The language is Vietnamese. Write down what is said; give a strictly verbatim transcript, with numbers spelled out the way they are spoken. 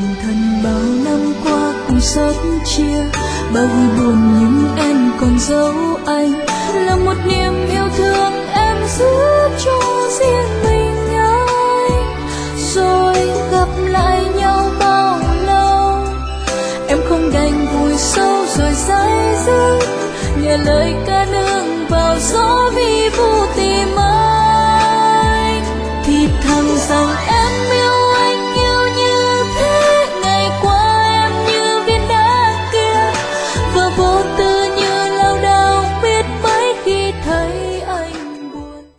thân bao năm qua cùng sớt chia, bao vui buồn nhưng em còn dấu anh, là một niềm yêu thương em giữ cho riêng mình anh. Rồi gặp lại nhau bao lâu, em không đành vùi sâu rồi say dứt, nghe lời ca nương vào gió vi vu tìm anh, thì thầm rằng em